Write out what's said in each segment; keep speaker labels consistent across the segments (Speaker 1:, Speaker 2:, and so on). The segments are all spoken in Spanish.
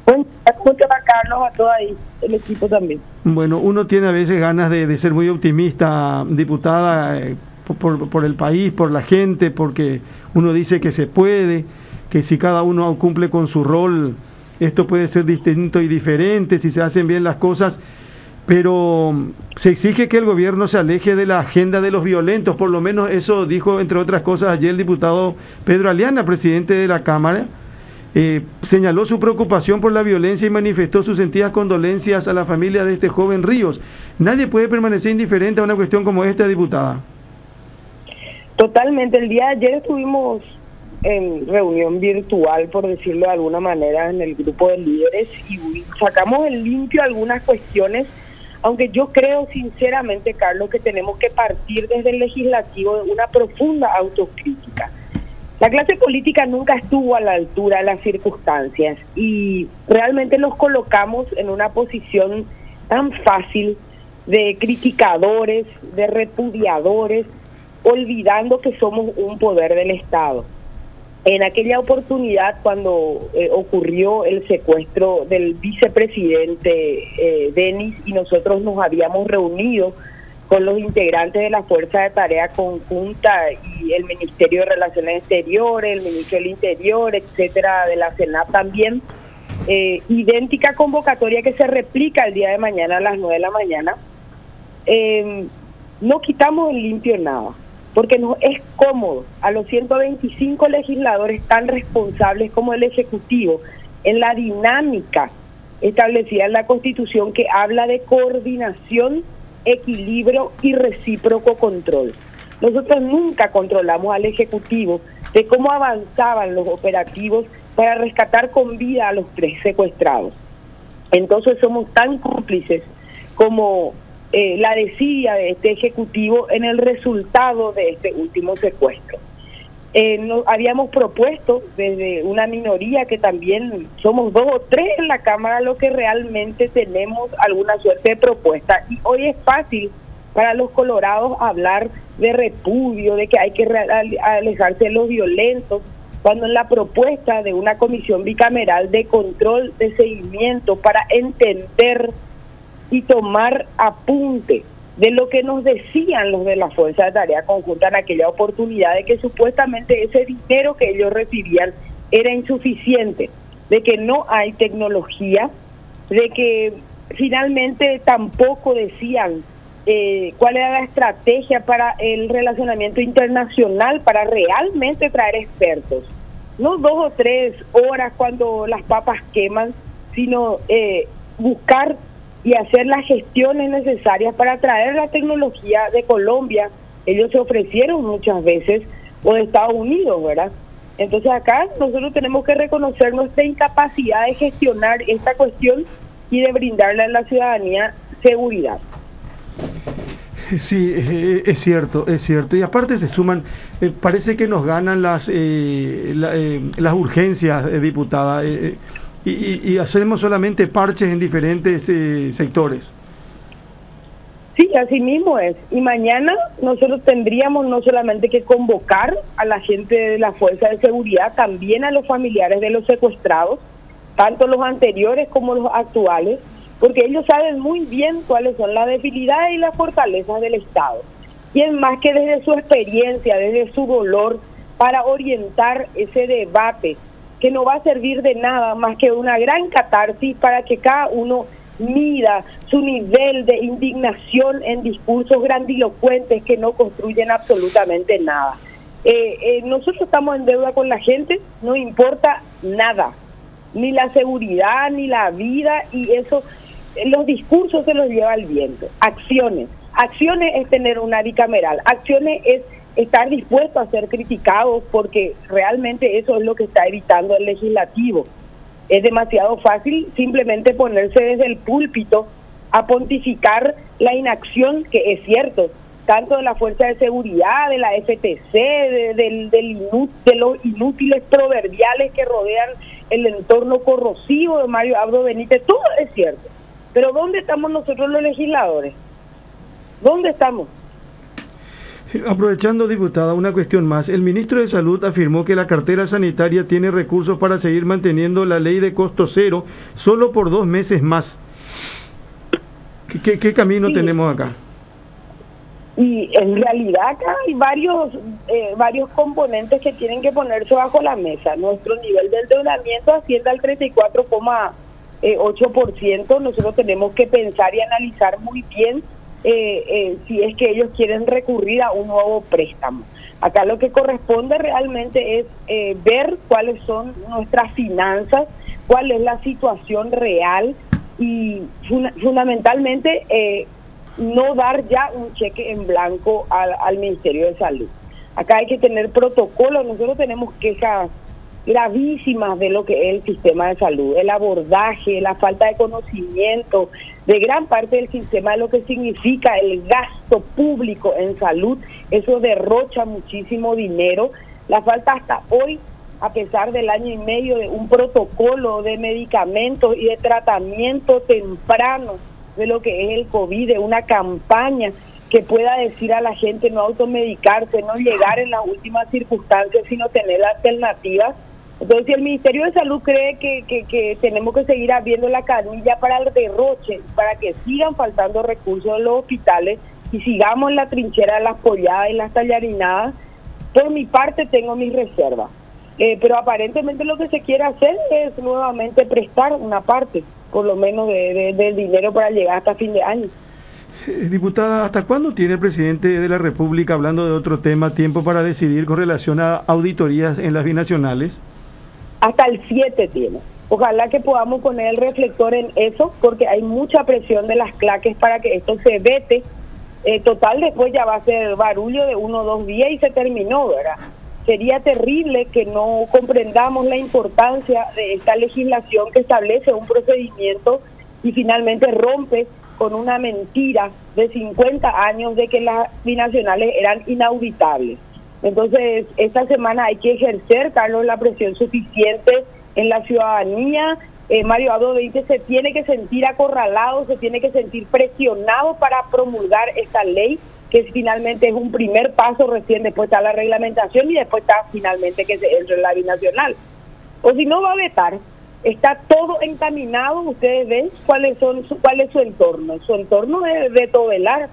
Speaker 1: Buen día, ¿cómo te va, Carlos? A todo ahí, el equipo también.
Speaker 2: Bueno, uno tiene a veces ganas de ser muy optimista, diputada, por el país, por la gente, porque uno dice que se puede, que si cada uno cumple con su rol, esto puede ser distinto y diferente, si se hacen bien las cosas, pero se exige que el gobierno se aleje de la agenda de los violentos, por lo menos eso dijo, entre otras cosas, ayer el diputado Pedro Aliana, presidente de la Cámara. Señaló su preocupación por la violencia y manifestó sus sentidas condolencias a la familia de este joven Ríos. Nadie puede permanecer indiferente a una cuestión como esta, diputada.
Speaker 1: Totalmente. El día de ayer estuvimos en reunión virtual, por decirlo de alguna manera, en el grupo de líderes y sacamos en limpio algunas cuestiones, aunque yo creo sinceramente, Carlos, que tenemos que partir desde el legislativo de una profunda autocrítica. La clase política nunca estuvo a la altura de las circunstancias y realmente nos colocamos en una posición tan fácil de criticadores, de repudiadores, olvidando que somos un poder del Estado. En aquella oportunidad, cuando ocurrió el secuestro del vicepresidente Denis y nosotros nos habíamos reunido con los integrantes de la Fuerza de Tarea Conjunta y el Ministerio de Relaciones Exteriores, el Ministro del Interior, etcétera, de la Senat también, idéntica convocatoria que se replica el día de mañana a las 9 de la mañana, no quitamos en limpio nada, porque nos es cómodo a los 125 legisladores tan responsables como el Ejecutivo, en la dinámica establecida en la Constitución que habla de coordinación, equilibrio y recíproco control. Nosotros nunca controlamos al Ejecutivo de cómo avanzaban los operativos para rescatar con vida a los 3 secuestrados. Entonces somos tan cómplices como la desidia de este Ejecutivo en el resultado de este último secuestro. Nos habíamos propuesto desde una minoría que también somos 2 o 3 en la Cámara los que realmente tenemos alguna suerte de propuesta, y hoy es fácil para los colorados hablar de repudio, de que hay que alejarse de los violentos, cuando en la propuesta de una comisión bicameral de control, de seguimiento, para entender y tomar apunte de lo que nos decían los de la Fuerza de Tarea Conjunta en aquella oportunidad, de que supuestamente ese dinero que ellos recibían era insuficiente, de que no hay tecnología, de que finalmente tampoco decían cuál era la estrategia para el relacionamiento internacional, para realmente traer expertos. No 2 o 3 horas cuando las papas queman, sino buscar y hacer las gestiones necesarias para traer la tecnología de Colombia. Ellos se ofrecieron muchas veces, o de Estados Unidos, ¿verdad? Entonces acá nosotros tenemos que reconocer nuestra incapacidad de gestionar esta cuestión y de brindarle a la ciudadanía seguridad.
Speaker 2: Sí, es cierto, es cierto. Y aparte se suman, parece que nos ganan las urgencias, diputada. Y hacemos solamente parches en diferentes sectores.
Speaker 1: Sí, así mismo es. Y mañana nosotros tendríamos no solamente que convocar a la gente de la Fuerza de Seguridad, también a los familiares de los secuestrados, tanto los anteriores como los actuales, porque ellos saben muy bien cuáles son las debilidades y las fortalezas del Estado. Y es más que desde su experiencia, desde su dolor, para orientar ese debate, que no va a servir de nada más que una gran catarsis para que cada uno mida su nivel de indignación en discursos grandilocuentes que no construyen absolutamente nada. Nosotros estamos en deuda con la gente, no importa nada, ni la seguridad, ni la vida, y eso, los discursos se los lleva el viento. Acciones es tener una bicameral, acciones es estar dispuesto a ser criticado, porque realmente eso es lo que está evitando el legislativo. Es demasiado fácil simplemente ponerse desde el púlpito a pontificar la inacción, que es cierto, tanto de la Fuerza de Seguridad, de la FTC, de los inútiles proverbiales que rodean el entorno corrosivo de Mario Abdo Benítez, todo es cierto. Pero ¿dónde estamos nosotros los legisladores? ¿Dónde estamos?
Speaker 2: Aprovechando, diputada, una cuestión más. El ministro de Salud afirmó que la cartera sanitaria tiene recursos para seguir manteniendo la ley de costo cero solo por 2 meses más. ¿Qué camino tenemos acá?
Speaker 1: Y en realidad acá hay varios componentes que tienen que ponerse bajo la mesa. Nuestro nivel de endeudamiento asciende al 34,8%. Nosotros tenemos que pensar y analizar muy bien si es que ellos quieren recurrir a un nuevo préstamo. Acá lo que corresponde realmente es ver cuáles son nuestras finanzas, cuál es la situación real y fundamentalmente no dar ya un cheque en blanco al Ministerio de Salud. Acá hay que tener protocolos. Nosotros tenemos quejas gravísimas de lo que es el sistema de salud, el abordaje, la falta de conocimiento de gran parte del sistema de lo que significa el gasto público en salud. Eso derrocha muchísimo dinero. La falta hasta hoy, a pesar del año y medio, de un protocolo de medicamentos y de tratamiento temprano de lo que es el COVID, de una campaña que pueda decir a la gente no automedicarse, no llegar en las últimas circunstancias, sino tener alternativas. Entonces, si el Ministerio de Salud cree que tenemos que seguir abriendo la canilla para el derroche, para que sigan faltando recursos en los hospitales y sigamos en la trinchera de las polladas y las tallarinadas, por mi parte tengo mis reservas. Pero aparentemente lo que se quiere hacer es nuevamente prestar una parte, por lo menos del dinero para llegar hasta fin de año.
Speaker 2: Diputada, ¿hasta cuándo tiene el presidente de la República, hablando de otro tema, tiempo para decidir con relación a auditorías en las binacionales?
Speaker 1: Hasta el 7 tiene. Ojalá que podamos poner el reflector en eso, porque hay mucha presión de las claques para que esto se vete. Total, después ya va a ser barullo de 1 o 2 días y se terminó, ¿verdad? Sería terrible que no comprendamos la importancia de esta legislación que establece un procedimiento y finalmente rompe con una mentira de 50 años de que las binacionales eran inauditables. Entonces, esta semana hay que ejercer, Carlos, la presión suficiente en la ciudadanía. Mario Abdo Benítez se tiene que sentir acorralado, se tiene que sentir presionado para promulgar esta ley, que finalmente es un primer paso. Recién después está la reglamentación y después está finalmente que se entre en la binacional. O si no, va a vetar. Está todo encaminado. Ustedes ven cuál es su entorno. Su entorno es Beto Velar,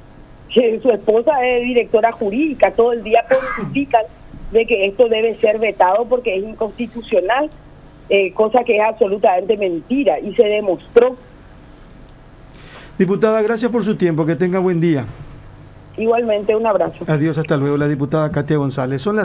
Speaker 1: que su esposa es directora jurídica. Todo el día pontifican de que esto debe ser vetado porque es inconstitucional, cosa que es absolutamente mentira y se demostró.
Speaker 2: Diputada, gracias por su tiempo, que tenga buen día.
Speaker 1: Igualmente, un abrazo.
Speaker 2: Adiós, hasta luego. La diputada Katia González. Son las